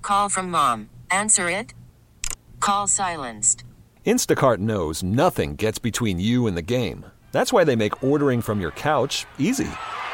Call from mom. Answer it. Call silenced. Instacart knows nothing gets between you and the game. That's why they make ordering from your couch easy.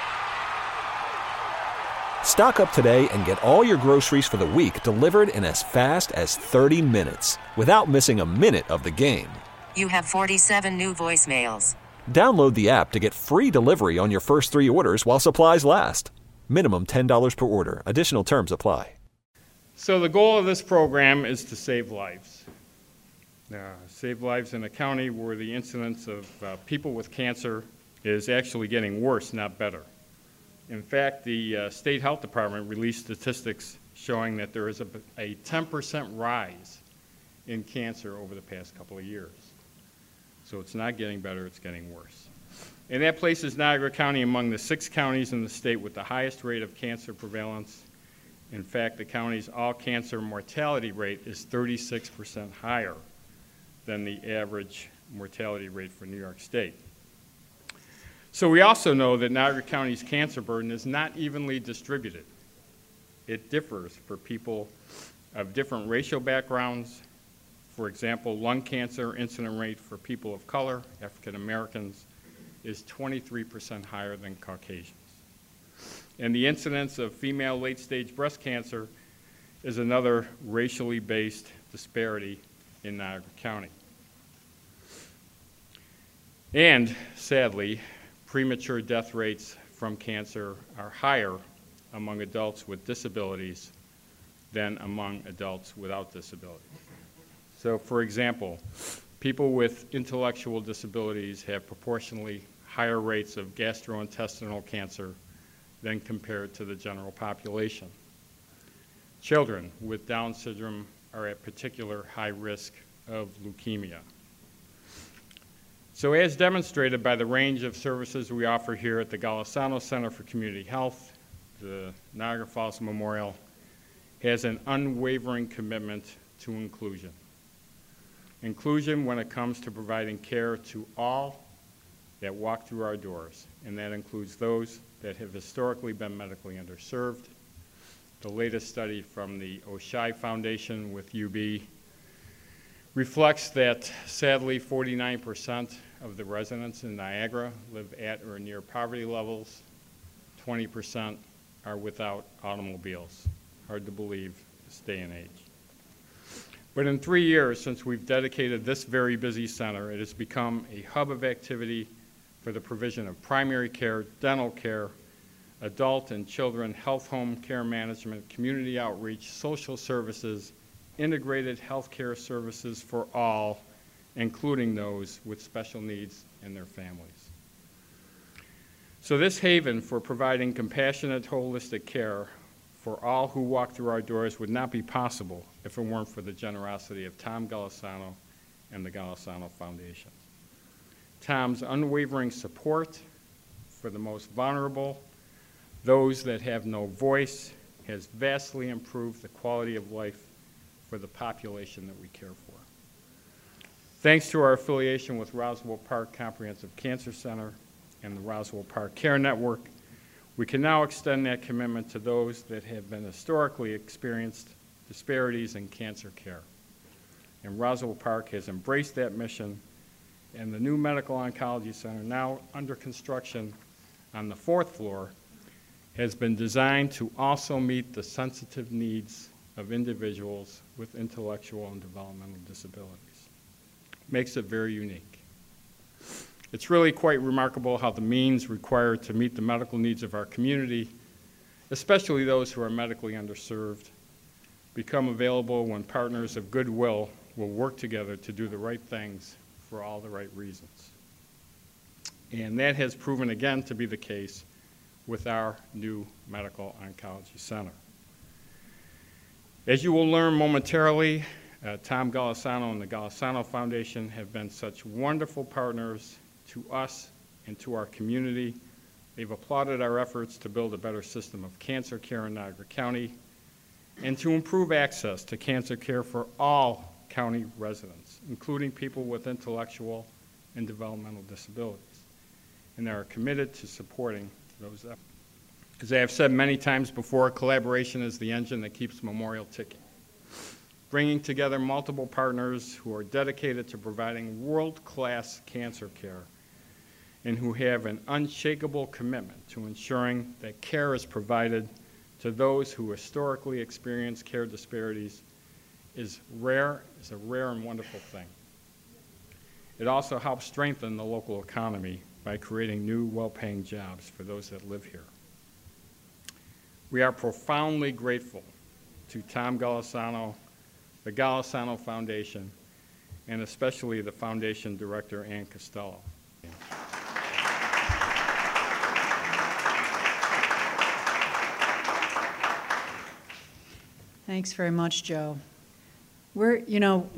Stock up today and get all your groceries for the week delivered in as fast as 30 minutes without missing a minute of the game. You have 47 new voicemails. Download the app to get free delivery on your first 3 orders while supplies last. Minimum $10 per order. Additional terms apply. So the goal of this program is to save lives. Save lives in a county where the incidence of people with cancer is actually getting worse, not better. In fact, the State Health Department released statistics showing that there is a 10% rise in cancer over the past couple of years. So it's not getting better, it's getting worse. And that places Niagara County among the 6 counties in the state with the highest rate of cancer prevalence. In fact, the county's all-cancer mortality rate is 36% higher than the average mortality rate for New York State. So we also know that Niagara County's cancer burden is not evenly distributed. It differs for people of different racial backgrounds. For example, lung cancer incident rate for people of color, African Americans, is 23% higher than Caucasians. And the incidence of female late-stage breast cancer is another racially based disparity in Niagara County. And sadly, premature death rates from cancer are higher among adults with disabilities than among adults without disabilities. So, for example, people with intellectual disabilities have proportionally higher rates of gastrointestinal cancer than compared to the general population. Children with Down syndrome are at particular high risk of leukemia. So as demonstrated by the range of services we offer here at the Golisano Center for Community Health, the Niagara Falls Memorial has an unwavering commitment to inclusion. Inclusion when it comes to providing care to all that walk through our doors, and that includes those that have historically been medically underserved. The latest study from the Oishei Foundation with UB reflects that, sadly, 49% of the residents in Niagara live at or near poverty levels. 20% are without automobiles. Hard to believe this day and age. But in 3 years since we've dedicated this very busy center, it has become a hub of activity for the provision of primary care, dental care, adult and children health home care management, community outreach, social services, integrated healthcare services for all, including those with special needs and their families. So this haven for providing compassionate, holistic care for all who walk through our doors would not be possible if it weren't for the generosity of Tom Golisano and the Golisano Foundation. Tom's unwavering support for the most vulnerable, those that have no voice, has vastly improved the quality of life for the population that we care for. Thanks to our affiliation with Roswell Park Comprehensive Cancer Center and the Roswell Park Care Network, we can now extend that commitment to those that have been historically experienced disparities in cancer care. And Roswell Park has embraced that mission, and the new Medical Oncology Center, now under construction on the 4th floor, has been designed to also meet the sensitive needs of individuals with intellectual and developmental disabilities. Makes it very unique. It's really quite remarkable how the means required to meet the medical needs of our community, especially those who are medically underserved, become available when partners of goodwill will work together to do the right things for all the right reasons. And that has proven again to be the case with our new Medical Oncology Center. As you will learn momentarily, Tom Golisano and the Golisano Foundation have been such wonderful partners to us and to our community. They've applauded our efforts to build a better system of cancer care in Niagara County and to improve access to cancer care for all county residents, including people with intellectual and developmental disabilities. And they are committed to supporting those efforts. As I have said many times before, collaboration is the engine that keeps Memorial ticking. bringing together multiple partners who are dedicated to providing world-class cancer care and who have an unshakable commitment to ensuring that care is provided to those who historically experience care disparities is a rare and wonderful thing. It also helps strengthen the local economy by creating new, well-paying jobs for those that live here. We are profoundly grateful to Tom Golisano, the Golisano Foundation, and especially the Foundation Director, Ann Costello. Thanks very much, Joe. We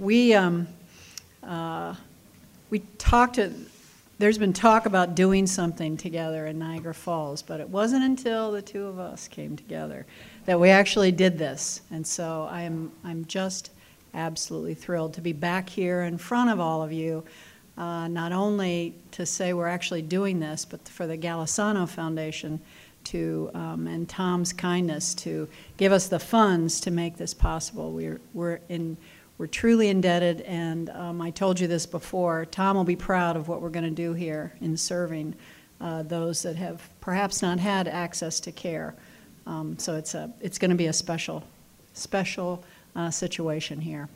talked, there's been talk about doing something together in Niagara Falls, but it wasn't until the two of us came together that we actually did this. And so I'm just absolutely thrilled to be back here in front of all of you, not only to say we're actually doing this, but for the Golisano Foundation to, and Tom's kindness to give us the funds to make this possible. We're truly indebted, and I told you this before, Tom will be proud of what we're going to do here in serving those that have perhaps not had access to care. So it's going to be a special situation here.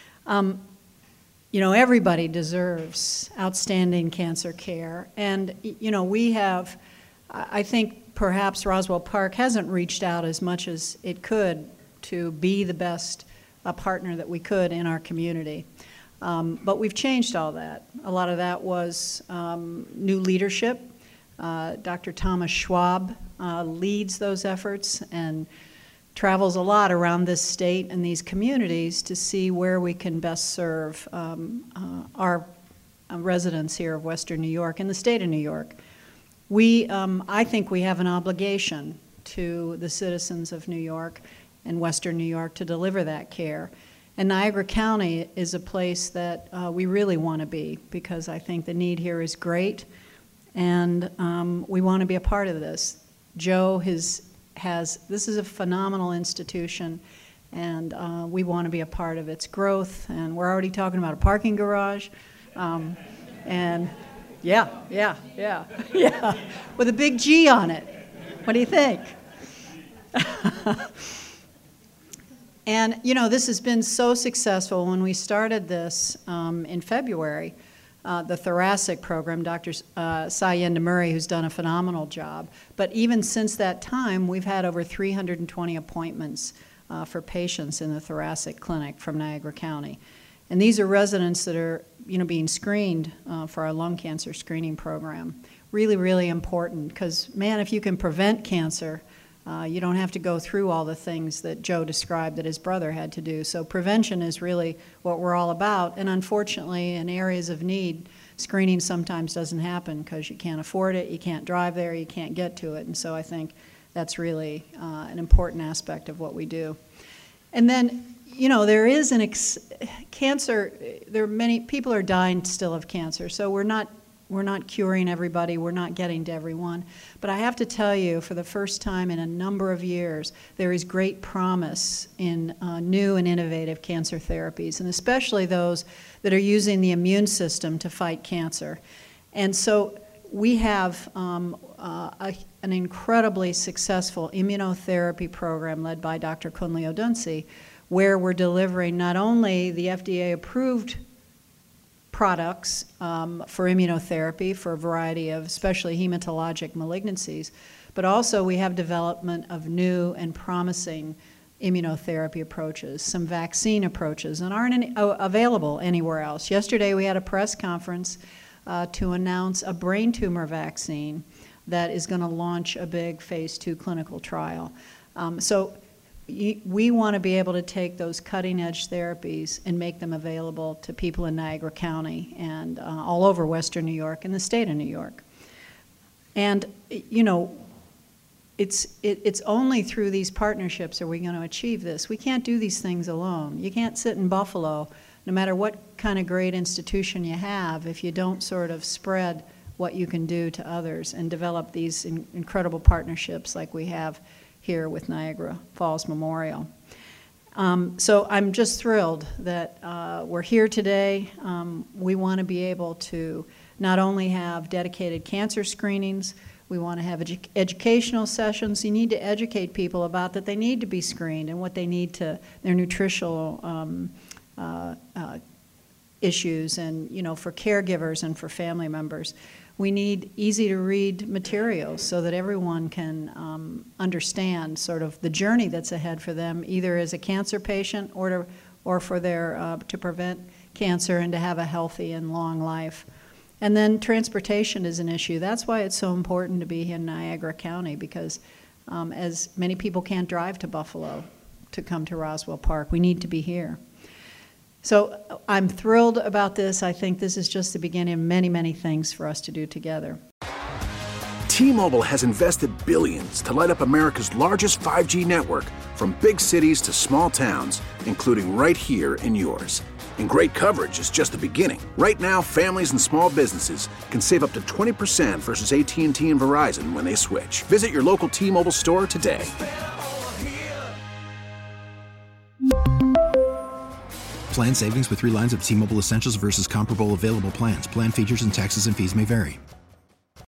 Everybody deserves outstanding cancer care, and we have, I think perhaps Roswell Park hasn't reached out as much as it could to be the best partner that we could in our community. But we've changed all that. A lot of that was new leadership. Dr. Thomas Schwab leads those efforts and travels a lot around this state and these communities to see where we can best serve our residents here of Western New York and the state of New York. I think we have an obligation to the citizens of New York and Western New York to deliver that care. And Niagara County is a place that we really want to be, because I think the need here is great, and we want to be a part of this. Joe this is a phenomenal institution, and we want to be a part of its growth, and we're already talking about a parking garage, and yeah, with a big G on it. What do you think? And, this has been so successful. When we started this in February, the thoracic program, Dr. Sayenda Murray, who's done a phenomenal job. But even since that time, we've had over 320 appointments for patients in the thoracic clinic from Niagara County. And these are residents that are, being screened for our lung cancer screening program. Really, really important, because, man, if you can prevent cancer, you don't have to go through all the things that Joe described that his brother had to do. So prevention is really what we're all about. And unfortunately, in areas of need, screening sometimes doesn't happen because you can't afford it, you can't drive there, you can't get to it. And so I think that's really an important aspect of what we do. And then, there is cancer, there are many people are dying still of cancer. So we're not curing everybody, we're not getting to everyone. But I have to tell you, for the first time in a number of years, there is great promise in new and innovative cancer therapies, and especially those that are using the immune system to fight cancer. And so we have an incredibly successful immunotherapy program led by Dr. Kunle Odunsi, where we're delivering not only the FDA-approved products for immunotherapy for a variety of especially hematologic malignancies, but also we have development of new and promising immunotherapy approaches, some vaccine approaches, and aren't available anywhere else. Yesterday we had a press conference to announce a brain tumor vaccine that is going to launch a big phase 2 clinical trial. So we want to be able to take those cutting-edge therapies and make them available to people in Niagara County and all over Western New York and the state of New York. And, it's only through these partnerships are we going to achieve this. We can't do these things alone. You can't sit in Buffalo, no matter what kind of great institution you have, if you don't sort of spread what you can do to others and develop these incredible partnerships like we have here with Niagara Falls Memorial. So I'm just thrilled that we're here today. We want to be able to not only have dedicated cancer screenings, we want to have educational sessions. You need to educate people about that they need to be screened and what they need to, their nutritional issues, and for caregivers and for family members. We need easy-to-read materials so that everyone can understand sort of the journey that's ahead for them, either as a cancer patient or for their to prevent cancer and to have a healthy and long life. And then transportation is an issue. That's why it's so important to be in Niagara County, because as many people can't drive to Buffalo to come to Roswell Park, we need to be here. So I'm thrilled about this. I think this is just the beginning of many, many things for us to do together. T-Mobile has invested billions to light up America's largest 5G network, from big cities to small towns, including right here in yours. And great coverage is just the beginning. Right now, families and small businesses can save up to 20% versus AT&T and Verizon when they switch. Visit your local T-Mobile store today. Plan savings with 3 lines of T-Mobile Essentials versus comparable available plans. Plan features and taxes and fees may vary.